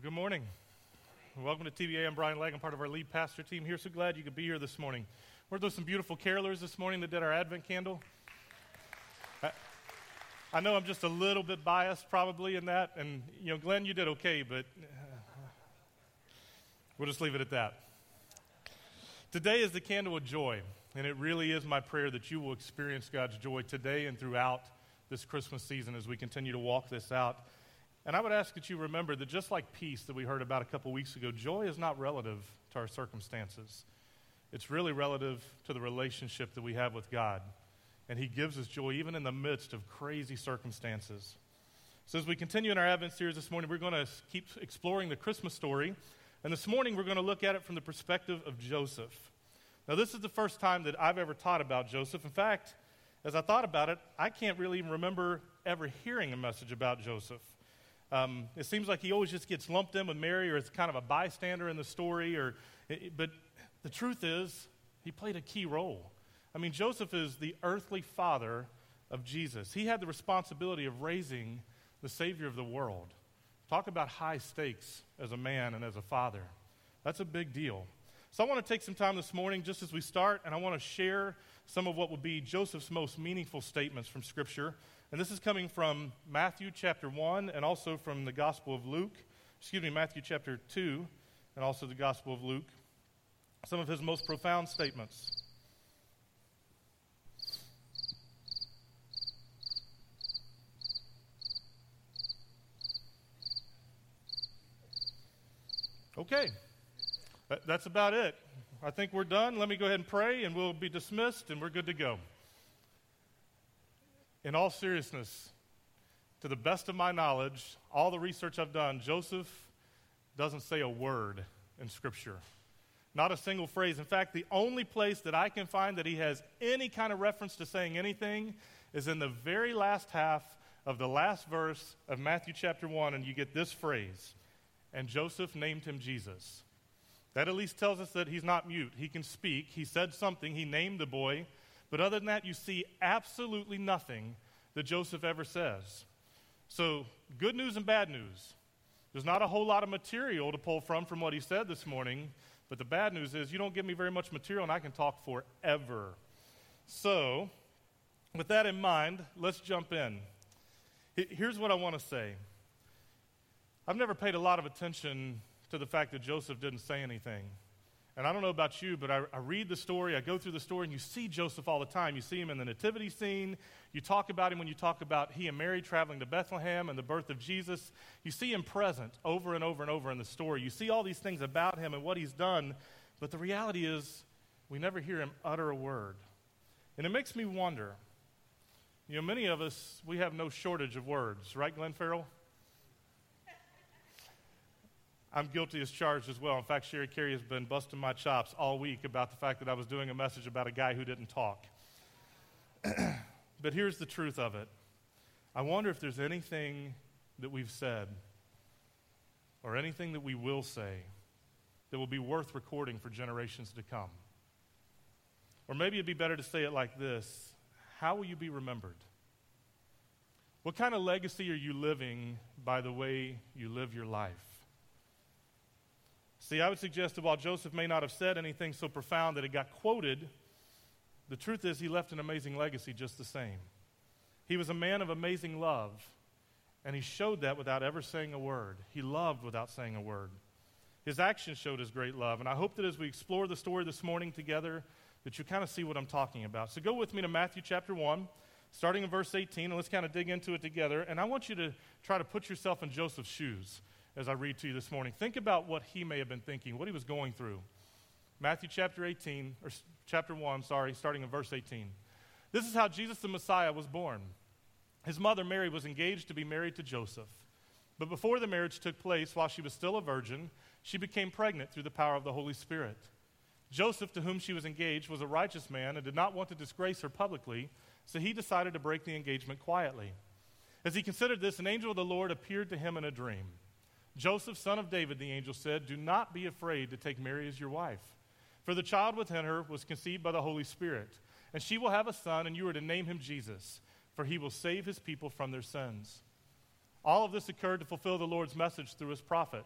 Good morning. Welcome to TBA. I'm Brian Legg. I'm part of our lead pastor team here. So glad you could be here this morning. We're doing some beautiful carolers this morning that did our Advent candle. I know I'm just a little bit biased probably in that. And, Glenn, you did okay, but we'll just leave it at that. Today is the candle of joy. And it really is my prayer that you will experience God's joy today and throughout this Christmas season as we continue to walk this out. And I would ask that you remember that just like peace that we heard about a couple weeks ago, joy is not relative to our circumstances. It's really relative to the relationship that we have with God. And He gives us joy even in the midst of crazy circumstances. So as we continue in our Advent series this morning, we're going to keep exploring the Christmas story. And this morning we're going to look at it from the perspective of Joseph. Now this is the first time that I've ever taught about Joseph. In fact, as I thought about it, I can't really even remember ever hearing a message about Joseph. It seems like he always just gets lumped in with Mary, or it's kind of a bystander in the story. But the truth is, he played a key role. I mean, Joseph is the earthly father of Jesus. He had the responsibility of raising the Savior of the world. Talk about high stakes as a man and as a father. That's a big deal. So I want to take some time this morning just as we start, and I want to share some of what would be Joseph's most meaningful statements from Scripture. And this is coming from Matthew chapter 1 and also from the Gospel of Luke. Matthew chapter 2 and also the Gospel of Luke. Some of his most profound statements. Okay, that's about it. I think we're done. Let me go ahead and pray and we'll be dismissed and we're good to go. In all seriousness, to the best of my knowledge, all the research I've done, Joseph doesn't say a word in Scripture. Not a single phrase. In fact, the only place that I can find that he has any kind of reference to saying anything is in the very last half of the last verse of Matthew chapter 1, and you get this phrase, and Joseph named him Jesus. That at least tells us that he's not mute. He can speak. He said something. He named the boy. But other than that, you see absolutely nothing that Joseph ever says. So, good news and bad news. There's not a whole lot of material to pull from what he said this morning, but the bad news is you don't give me very much material and I can talk forever. So, with that in mind, let's jump in. Here's what I want to say. I've never paid a lot of attention to the fact that Joseph didn't say anything. And I don't know about you, but I read the story, I go through the story, and you see Joseph all the time. You see him in the nativity scene. You talk about him when you talk about he and Mary traveling to Bethlehem and the birth of Jesus. You see him present over and over and over in the story. You see all these things about him and what he's done, but the reality is we never hear him utter a word. And it makes me wonder, many of us, we have no shortage of words, right, Glenn Farrell? I'm guilty as charged as well. In fact, Sherry Carey has been busting my chops all week about the fact that I was doing a message about a guy who didn't talk. But here's the truth of it. I wonder if there's anything that we've said or anything that we will say that will be worth recording for generations to come. Or maybe it'd be better to say it like this. How will you be remembered? What kind of legacy are you living by the way you live your life? See, I would suggest that while Joseph may not have said anything so profound that it got quoted, the truth is he left an amazing legacy just the same. He was a man of amazing love, and he showed that without ever saying a word. He loved without saying a word. His actions showed his great love, and I hope that as we explore the story this morning together, that you kind of see what I'm talking about. So go with me to Matthew chapter 1, starting in verse 18, and let's kind of dig into it together. And I want you to try to put yourself in Joseph's shoes as I read to you this morning. Think about what he may have been thinking, what he was going through. Matthew chapter 1, starting in verse 18. This is how Jesus the Messiah was born. His mother Mary was engaged to be married to Joseph. But before the marriage took place, while she was still a virgin, she became pregnant through the power of the Holy Spirit. Joseph, to whom she was engaged, was a righteous man and did not want to disgrace her publicly, so he decided to break the engagement quietly. As he considered this, an angel of the Lord appeared to him in a dream. Joseph, son of David, the angel said, do not be afraid to take Mary as your wife, for the child within her was conceived by the Holy Spirit, and she will have a son, and you are to name him Jesus, for he will save his people from their sins. All of this occurred to fulfill the Lord's message through his prophet.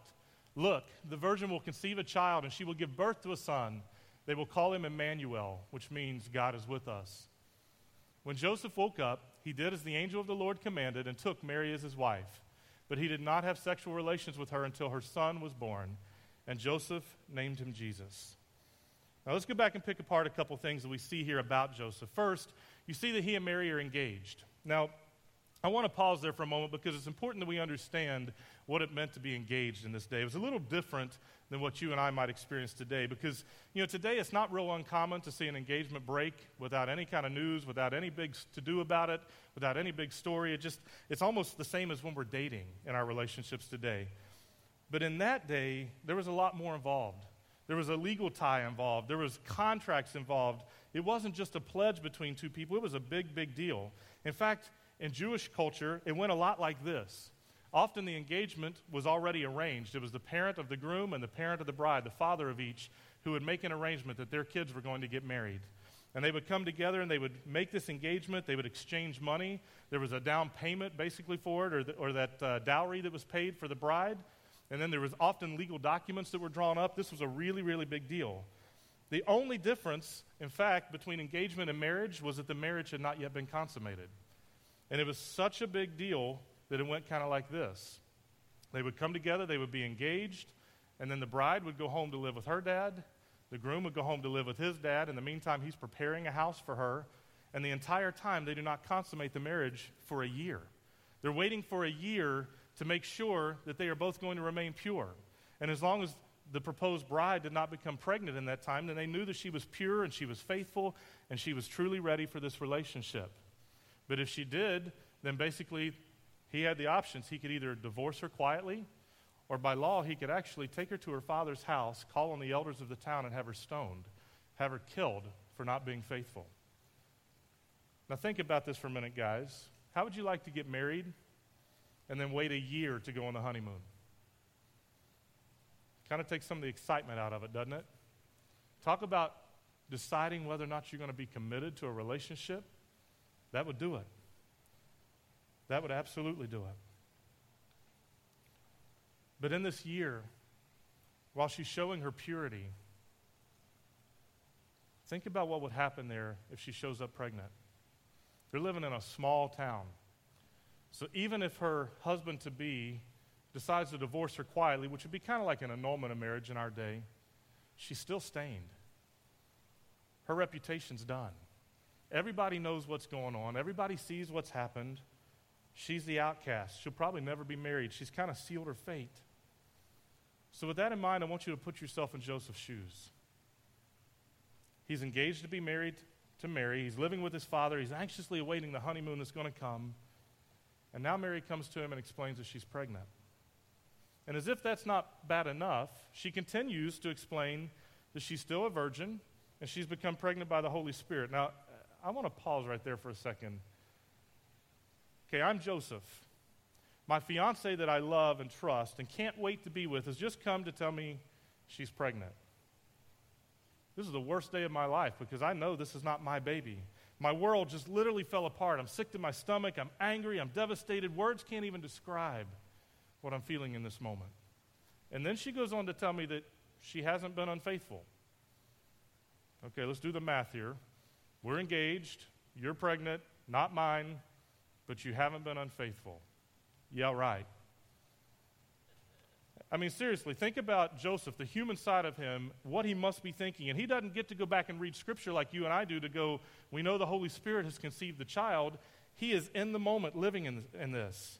Look, the virgin will conceive a child, and she will give birth to a son. They will call him Emmanuel, which means God is with us. When Joseph woke up, he did as the angel of the Lord commanded and took Mary as his wife. But he did not have sexual relations with her until her son was born, and Joseph named him Jesus. Now let's go back and pick apart a couple things that we see here about Joseph. First, you see that he and Mary are engaged. Now, I want to pause there for a moment because it's important that we understand what it meant to be engaged in this day. It was a little different than what you and I might experience today because, today it's not real uncommon to see an engagement break without any kind of news, without any big to-do about it, without any big story. It's almost the same as when we're dating in our relationships today. But in that day, there was a lot more involved. There was a legal tie involved. There was contracts involved. It wasn't just a pledge between two people. It was a big, big deal. In fact, in Jewish culture, it went a lot like this. Often the engagement was already arranged. It was the parent of the groom and the parent of the bride, the father of each, who would make an arrangement that their kids were going to get married. And they would come together and they would make this engagement. They would exchange money. There was a down payment basically for it or that dowry that was paid for the bride. And then there was often legal documents that were drawn up. This was a really, really big deal. The only difference, in fact, between engagement and marriage was that the marriage had not yet been consummated. And it was such a big deal that it went kind of like this. They would come together, they would be engaged, and then the bride would go home to live with her dad. The groom would go home to live with his dad. In the meantime, he's preparing a house for her. And the entire time, they do not consummate the marriage for a year. They're waiting for a year to make sure that they are both going to remain pure. And as long as the proposed bride did not become pregnant in that time, then they knew that she was pure and she was faithful and she was truly ready for this relationship. But if she did, then basically he had the options. He could either divorce her quietly, or by law, he could actually take her to her father's house, call on the elders of the town, and have her stoned, have her killed for not being faithful. Now think about this for a minute, guys. How would you like to get married and then wait a year to go on the honeymoon? Kind of takes some of the excitement out of it, doesn't it? Talk about deciding whether or not you're going to be committed to a relationship. That would do it. That would absolutely do it. But in this year, while she's showing her purity, think about what would happen there if she shows up pregnant. They're living in a small town. So even if her husband-to-be decides to divorce her quietly, which would be kind of like an annulment of marriage in our day, she's still stained. Her reputation's done. Everybody knows what's going on. Everybody sees what's happened. She's the outcast. She'll probably never be married. She's kind of sealed her fate. So with that in mind, I want you to put yourself in Joseph's shoes. He's engaged to be married to Mary. He's living with his father. He's anxiously awaiting the honeymoon that's going to come. And now Mary comes to him and explains that she's pregnant. And as if that's not bad enough, she continues to explain that she's still a virgin and she's become pregnant by the Holy Spirit. Now, I want to pause right there for a second. Okay, I'm Joseph. My fiance that I love and trust and can't wait to be with has just come to tell me she's pregnant. This is the worst day of my life because I know this is not my baby. My world just literally fell apart. I'm sick to my stomach. I'm angry. I'm devastated. Words can't even describe what I'm feeling in this moment. And then she goes on to tell me that she hasn't been unfaithful. Okay, let's do the math here. We're engaged. You're pregnant. Not mine. But you haven't been unfaithful. Yeah, right. I mean, seriously, think about Joseph, the human side of him, what he must be thinking. And he doesn't get to go back and read Scripture like you and I do to go, we know the Holy Spirit has conceived the child. He is in the moment living in this.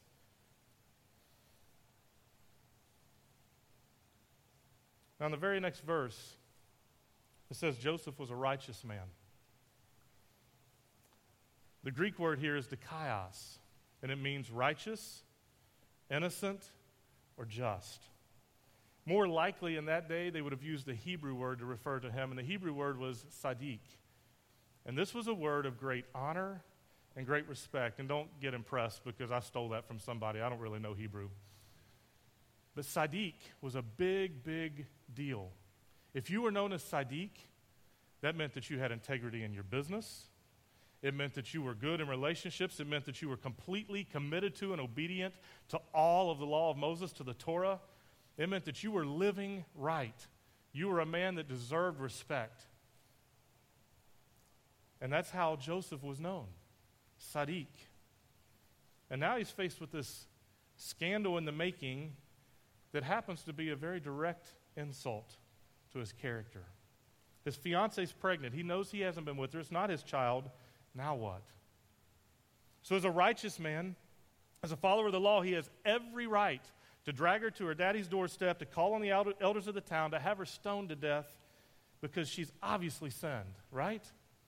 Now, in the very next verse, it says Joseph was a righteous man. The Greek word here is dikaios, and it means righteous, innocent, or just. More likely in that day, they would have used the Hebrew word to refer to him, and the Hebrew word was sadiq. And this was a word of great honor and great respect. And don't get impressed because I stole that from somebody. I don't really know Hebrew. But sadiq was a big, big deal. If you were known as sadiq, that meant that you had integrity in your business. It meant that you were good in relationships. It meant that you were completely committed to and obedient to all of the law of Moses, to the Torah. It meant that you were living right. You were a man that deserved respect. And that's how Joseph was known, Sadiq. And now he's faced with this scandal in the making that happens to be a very direct insult to his character. His fiance's pregnant. He knows he hasn't been with her. It's not his child. Now what? So as a righteous man, as a follower of the law, he has every right to drag her to her daddy's doorstep, to call on the elders of the town, to have her stoned to death because she's obviously sinned, right?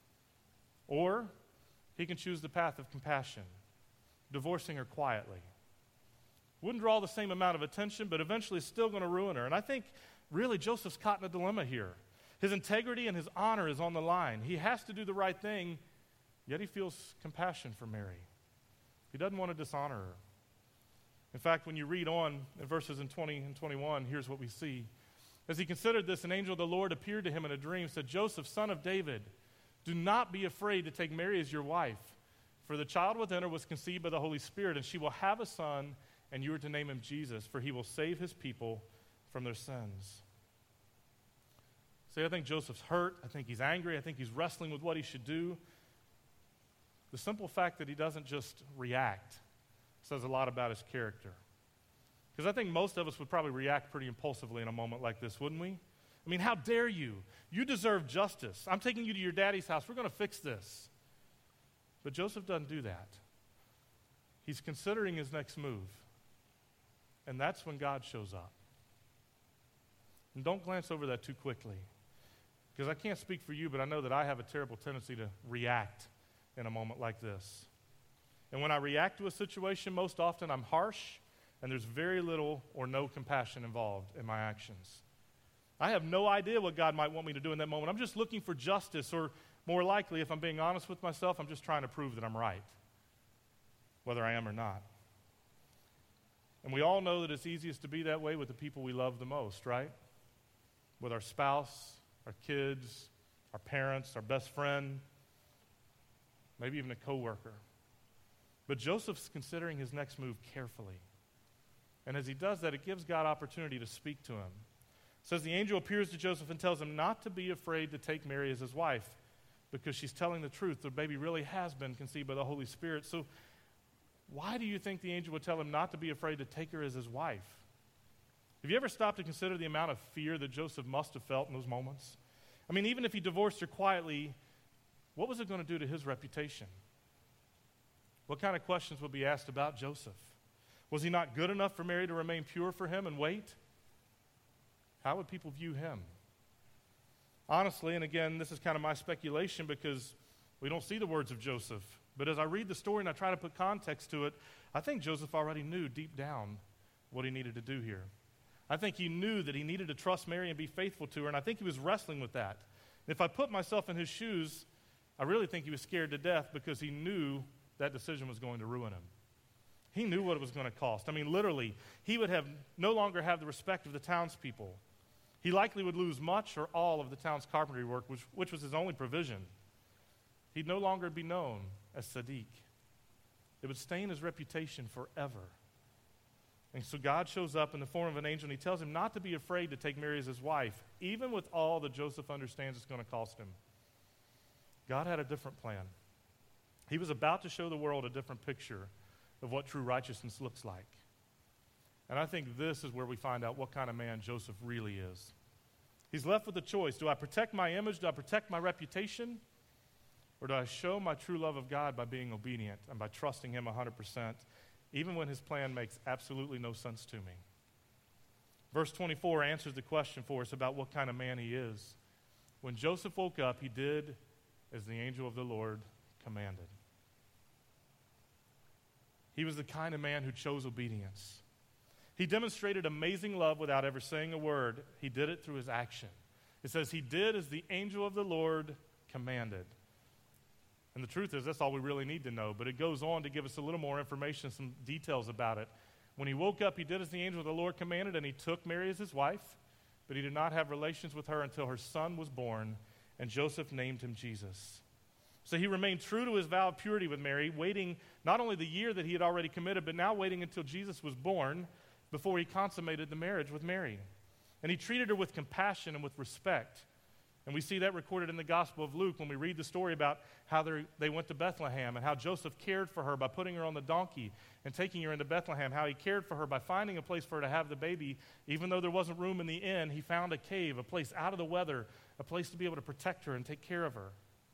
Or he can choose the path of compassion, divorcing her quietly. Wouldn't draw the same amount of attention, but eventually it's still going to ruin her. And I think really Joseph's caught in a dilemma here. His integrity and his honor is on the line. He has to do the right thing, yet he feels compassion for Mary. He doesn't want to dishonor her. In fact, when you read on in verses in 20 and 21, here's what we see. As he considered this, an angel of the Lord appeared to him in a dream, said, Joseph, son of David, do not be afraid to take Mary as your wife, for the child within her was conceived by the Holy Spirit, and she will have a son, and you are to name him Jesus, for he will save his people from their sins. See, I think Joseph's hurt. I think he's angry. I think he's wrestling with what he should do. The simple fact that he doesn't just react says a lot about his character. Because I think most of us would probably react pretty impulsively in a moment like this, wouldn't we? I mean, how dare you? You deserve justice. I'm taking you to your daddy's house. We're going to fix this. But Joseph doesn't do that. He's considering his next move. And that's when God shows up. And don't glance over that too quickly. Because I can't speak for you, but I know that I have a terrible tendency to react in a moment like this. And when I react to a situation, most often I'm harsh, and there's very little or no compassion involved in my actions. I have no idea what God might want me to do in that moment. I'm just looking for justice, or more likely, if I'm being honest with myself, I'm just trying to prove that I'm right, whether I am or not. And we all know that it's easiest to be that way with the people we love the most, right? With our spouse, our kids, our parents, our best friend, maybe even a coworker. But Joseph's considering his next move carefully. And as he does that, it gives God opportunity to speak to him. It says the angel appears to Joseph and tells him not to be afraid to take Mary as his wife, because she's telling the truth. The baby really has been conceived by the Holy Spirit. So why do you think the angel would tell him not to be afraid to take her as his wife? Have you ever stopped to consider the amount of fear that Joseph must have felt in those moments? I mean, even if he divorced her quietly, what was it going to do to his reputation? What kind of questions would be asked about Joseph? Was he not good enough for Mary to remain pure for him and wait? How would people view him? Honestly, and again, this is kind of my speculation because we don't see the words of Joseph, but as I read the story and I try to put context to it, I think Joseph already knew deep down what he needed to do here. I think he knew that he needed to trust Mary and be faithful to her, and I think he was wrestling with that. If I put myself in his shoes, I really think he was scared to death because he knew that decision was going to ruin him. He knew what it was going to cost. I mean, literally, he would no longer have the respect of the townspeople. He likely would lose much or all of the town's carpentry work, which was his only provision. He'd no longer be known as Sadiq. It would stain his reputation forever. And so God shows up in the form of an angel, and he tells him not to be afraid to take Mary as his wife, even with all that Joseph understands it's going to cost him. God had a different plan. He was about to show the world a different picture of what true righteousness looks like. And I think this is where we find out what kind of man Joseph really is. He's left with a choice. Do I protect my image? Do I protect my reputation? Or do I show my true love of God by being obedient and by trusting him 100%, even when his plan makes absolutely no sense to me? Verse 24 answers the question for us about what kind of man he is. When Joseph woke up, he did as the angel of the Lord commanded. He was the kind of man who chose obedience. He demonstrated amazing love without ever saying a word. He did it through his action. It says he did as the angel of the Lord commanded. And the truth is, that's all we really need to know. But it goes on to give us a little more information, some details about it. When he woke up, he did as the angel of the Lord commanded, and he took Mary as his wife, but he did not have relations with her until her son was born, and Joseph named him Jesus. So he remained true to his vow of purity with Mary, waiting not only the year that he had already committed, but now waiting until Jesus was born. before he consummated the marriage with Mary. And he treated her with compassion and with respect. And we see that recorded in the Gospel of Luke when we read the story about how they went to Bethlehem and how Joseph cared for her by putting her on the donkey and taking her into Bethlehem, how he cared for her by finding a place for her to have the baby. Even though there wasn't room in the inn, he found a cave, a place out of the weather, a place to be able to protect her and take care of her.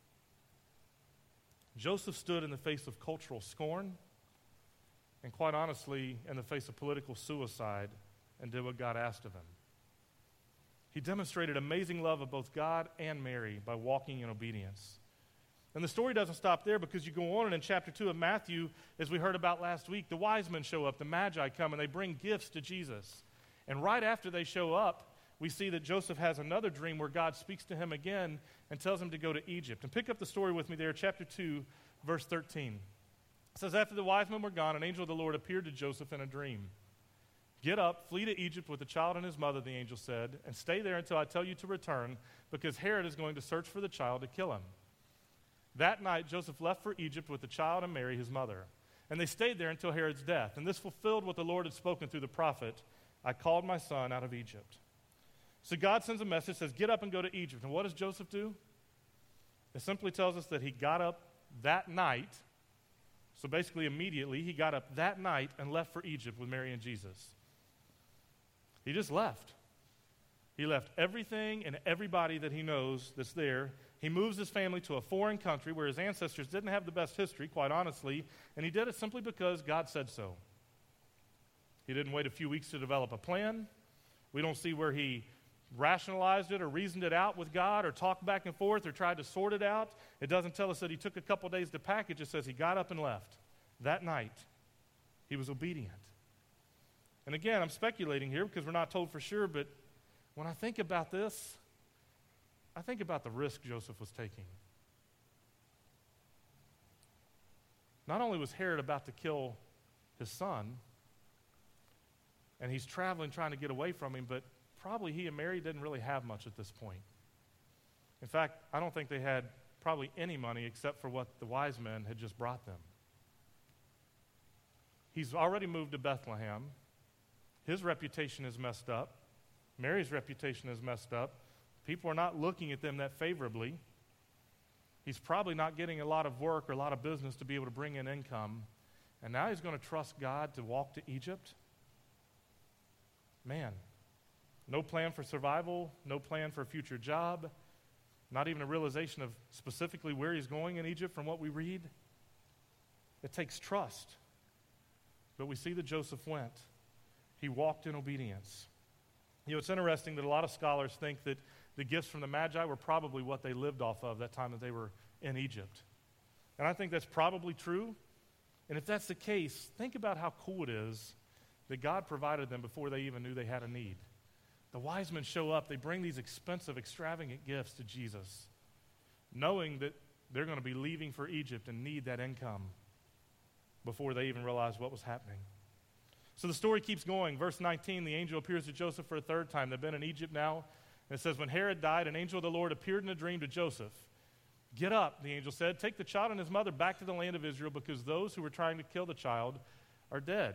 Joseph stood in the face of cultural scorn and, quite honestly, in the face of political suicide and did what God asked of him. He demonstrated amazing love of both God and Mary by walking in obedience. And the story doesn't stop there, because you go on, and in chapter 2 of Matthew, as we heard about last week, the wise men show up, the Magi come, and they bring gifts to Jesus. And right after they show up, we see that Joseph has another dream where God speaks to him again and tells him to go to Egypt. And pick up the story with me there, chapter 2, verse 13. It says, "After the wise men were gone, an angel of the Lord appeared to Joseph in a dream. 'Get up, flee to Egypt with the child and his mother,' the angel said, 'and stay there until I tell you to return, because Herod is going to search for the child to kill him.' That night, Joseph left for Egypt with the child and Mary, his mother. And they stayed there until Herod's death. And this fulfilled what the Lord had spoken through the prophet, 'I called my son out of Egypt.'" So God sends a message, says, "Get up and go to Egypt." And what does Joseph do? It simply tells us that he got up that night. So basically, immediately, he got up that night and left for Egypt with Mary and Jesus. He just left. He left everything and everybody that he knows that's there. He moves his family to a foreign country where his ancestors didn't have the best history, quite honestly, and he did it simply because God said so. He didn't wait a few weeks to develop a plan. We don't see where he rationalized it or reasoned it out with God or talked back and forth or tried to sort it out. It doesn't tell us that he took a couple days to pack. It just says he got up and left. That night, he was obedient. And again, I'm speculating here because we're not told for sure, but when I think about this, I think about the risk Joseph was taking. Not only was Herod about to kill his son, and he's traveling trying to get away from him, but probably he and Mary didn't really have much at this point. In fact, I don't think they had probably any money except for what the wise men had just brought them. He's already moved to Bethlehem. His reputation is messed up. Mary's reputation is messed up. People are not looking at them that favorably. He's probably not getting a lot of work or a lot of business to be able to bring in income. And now he's going to trust God to walk to Egypt? Man, no plan for survival, no plan for a future job, not even a realization of specifically where he's going in Egypt from what we read. It takes trust. But we see that Joseph went. He walked in obedience. You know, it's interesting that a lot of scholars think that the gifts from the Magi were probably what they lived off of that time that they were in Egypt. And I think that's probably true. And if that's the case, think about how cool it is that God provided them before they even knew they had a need. The wise men show up. They bring these expensive, extravagant gifts to Jesus, knowing that they're going to be leaving for Egypt and need that income before they even realize what was happening. So the story keeps going. Verse 19, the angel appears to Joseph for a third time. They've been in Egypt now. And it says, when Herod died, an angel of the Lord appeared in a dream to Joseph. Get up, the angel said. Take the child and his mother back to the land of Israel, because those who were trying to kill the child are dead.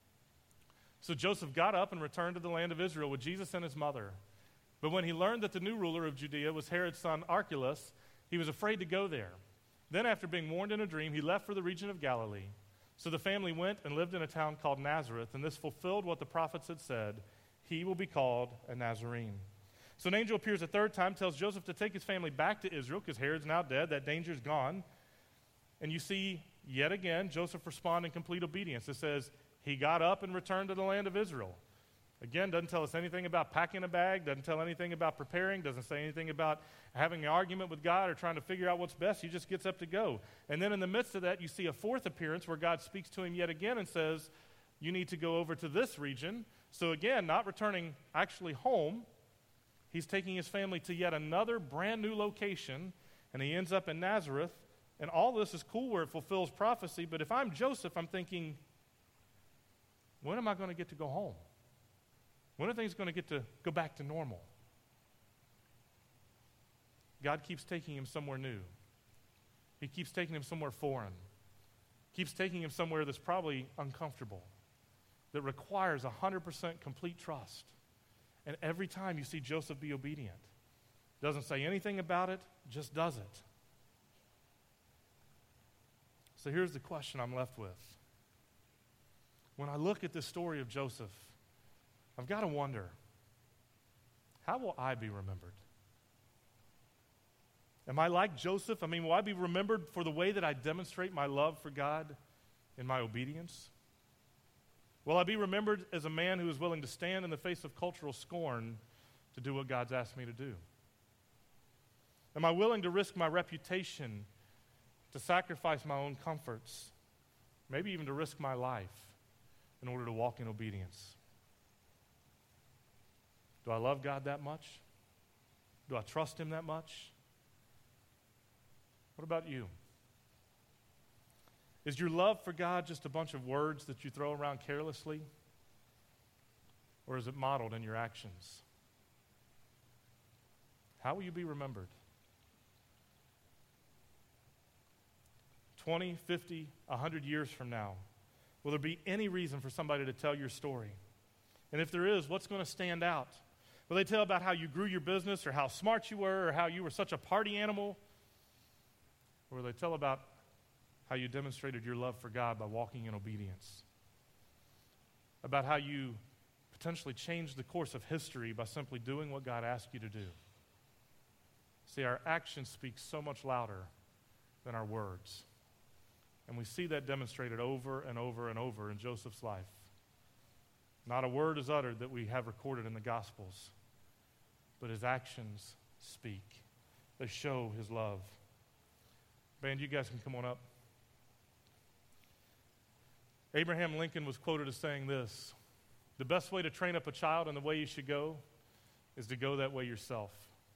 So Joseph got up and returned to the land of Israel with Jesus and his mother. But when he learned that the new ruler of Judea was Herod's son Archelaus, he was afraid to go there. Then after being warned in a dream, he left for the region of Galilee. So the family went and lived in a town called Nazareth, and this fulfilled what the prophets had said. He will be called a Nazarene. So an angel appears a third time, tells Joseph to take his family back to Israel, because Herod's now dead, that danger's gone. And you see, yet again, Joseph respond in complete obedience. It says, he got up and returned to the land of Israel. Again, doesn't tell us anything about packing a bag, doesn't tell anything about preparing, doesn't say anything about having an argument with God or trying to figure out what's best. He just gets up to go. And then in the midst of that, you see a fourth appearance where God speaks to him yet again and says, you need to go over to this region. So again, not returning actually home, he's taking his family to yet another brand new location, and he ends up in Nazareth. And all this is cool where it fulfills prophecy, but if I'm Joseph, I'm thinking, when am I going to get to go home? When are things going to get to go back to normal? God keeps taking him somewhere new. He keeps taking him somewhere foreign. Keeps taking him somewhere that's probably uncomfortable. that requires 100% complete trust. And every time you see Joseph be obedient, doesn't say anything about it, just does it. So here's the question I'm left with. When I look at this story of Joseph, I've got to wonder, how will I be remembered? Am I like Joseph? Will I be remembered for the way that I demonstrate my love for God in my obedience? Will I be remembered as a man who is willing to stand in the face of cultural scorn to do what God's asked me to do? Am I willing to risk my reputation, to sacrifice my own comforts, maybe even to risk my life in order to walk in obedience? Do I love God that much? Do I trust Him that much? What about you? Is your love for God just a bunch of words that you throw around carelessly? Or is it modeled in your actions? How will you be remembered? 20, 50, 100 years from now, will there be any reason for somebody to tell your story? And if there is, what's going to stand out? Will they tell about how you grew your business or how smart you were or how you were such a party animal? Or will they tell about how you demonstrated your love for God by walking in obedience? About how you potentially changed the course of history by simply doing what God asked you to do? See, our actions speak so much louder than our words. And we see that demonstrated over and over and over in Joseph's life. Not a word is uttered that we have recorded in the Gospels, but his actions speak. They show his love. Band, you guys can come on up. Abraham Lincoln was quoted as saying this: "The best way to train up a child in the way you should go is to go that way yourself."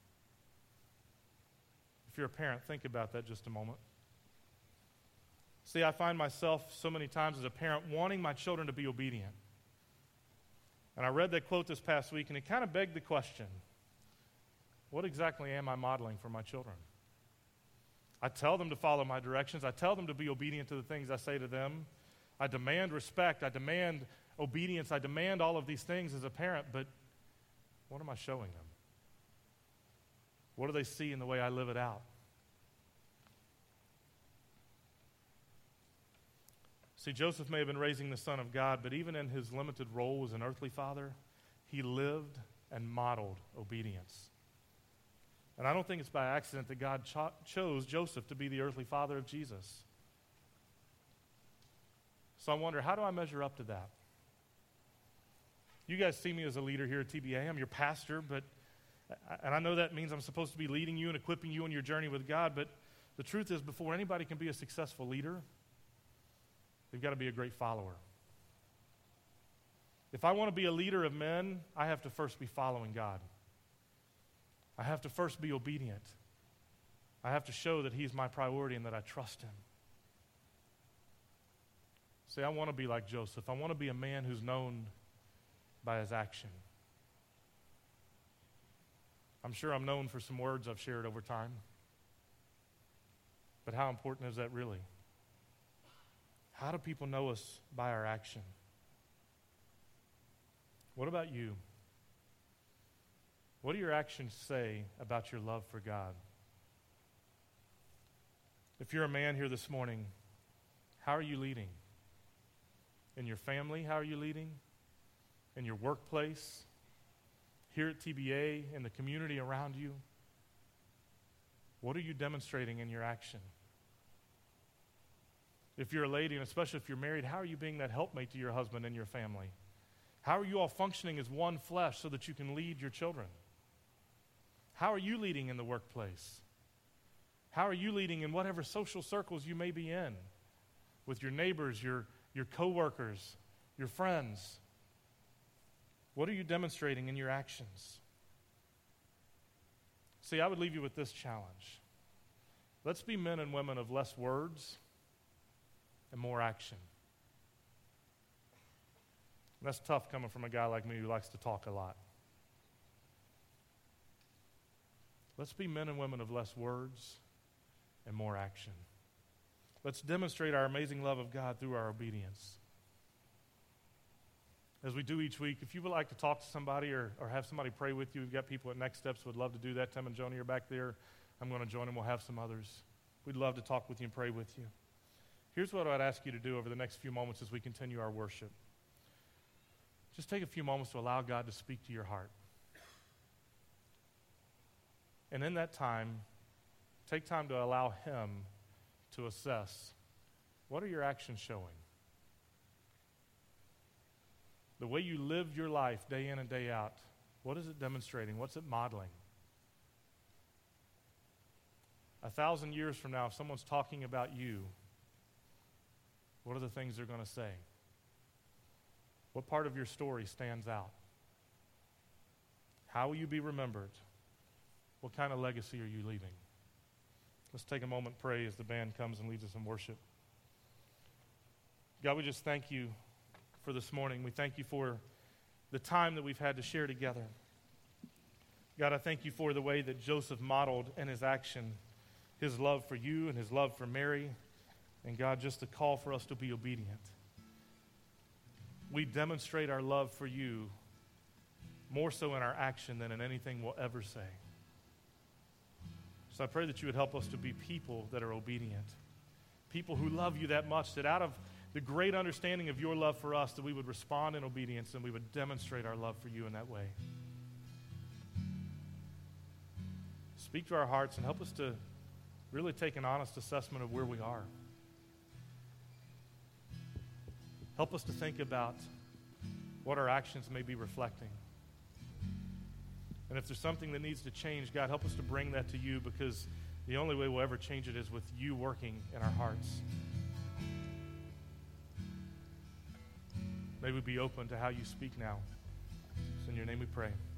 If you're a parent, think about that just a moment. See, I find myself so many times as a parent wanting my children to be obedient. And I read that quote this past week, and it kind of begged the question, what exactly am I modeling for my children? I tell them to follow my directions. I tell them to be obedient to the things I say to them. I demand respect. I demand obedience. I demand all of these things as a parent, but what am I showing them? What do they see in the way I live it out? See, Joseph may have been raising the Son of God, but even in his limited role as an earthly father, he lived and modeled obedience. And I don't think it's by accident that God chose Joseph to be the earthly father of Jesus. So I wonder, how do I measure up to that? You guys see me as a leader here at TBA. I'm your pastor, and I know that means I'm supposed to be leading you and equipping you on your journey with God, but the truth is, before anybody can be a successful leader, they've got to be a great follower. If I want to be a leader of men, I have to first be following God. I have to first be obedient. I have to show that he's my priority and that I trust him. See, I want to be like Joseph. I want to be a man who's known by his action. I'm sure I'm known for some words I've shared over time. But how important is that really? How do people know us by our action? What about you? What do your actions say about your love for God? If you're a man here this morning, how are you leading? In your family, how are you leading? In your workplace? Here at TBA, in the community around you? What are you demonstrating in your action? If you're a lady, and especially if you're married, how are you being that helpmate to your husband and your family? How are you all functioning as one flesh so that you can lead your children? How are you leading in the workplace? How are you leading in whatever social circles you may be in? With your neighbors, your coworkers, your friends? What are you demonstrating in your actions? See, I would leave you with this challenge. Let's be men and women of less words and more action. And that's tough coming from a guy like me who likes to talk a lot. Let's be men and women of less words and more action. Let's demonstrate our amazing love of God through our obedience. as we do each week, if you would like to talk to somebody or have somebody pray with you, we've got people at Next Steps who would love to do that. Tim and Joni are back there. I'm going to join them. We'll have some others. We'd love to talk with you and pray with you. Here's what I'd ask you to do over the next few moments as we continue our worship. Just take a few moments to allow God to speak to your heart. And in that time, take time to allow Him to assess, what are your actions showing? The way you live your life day in and day out, what is it demonstrating? What's it modeling? 1,000 years from now, if someone's talking about you, what are the things they're going to say? What part of your story stands out? How will you be remembered? What kind of legacy are you leaving? Let's take a moment and pray as the band comes and leads us in worship. God, we just thank you for this morning. We thank you for the time that we've had to share together. God, I thank you for the way that Joseph modeled in his action his love for you and his love for Mary, and God, just a call for us to be obedient. We demonstrate our love for you more so in our action than in anything we'll ever say. So I pray that you would help us to be people that are obedient, people who love you that much, that out of the great understanding of your love for us, that we would respond in obedience and we would demonstrate our love for you in that way. Speak to our hearts and help us to really take an honest assessment of where we are. Help us to think about what our actions may be reflecting. And if there's something that needs to change, God, help us to bring that to you, because the only way we'll ever change it is with you working in our hearts. May we be open to how you speak now. It's in your name we pray.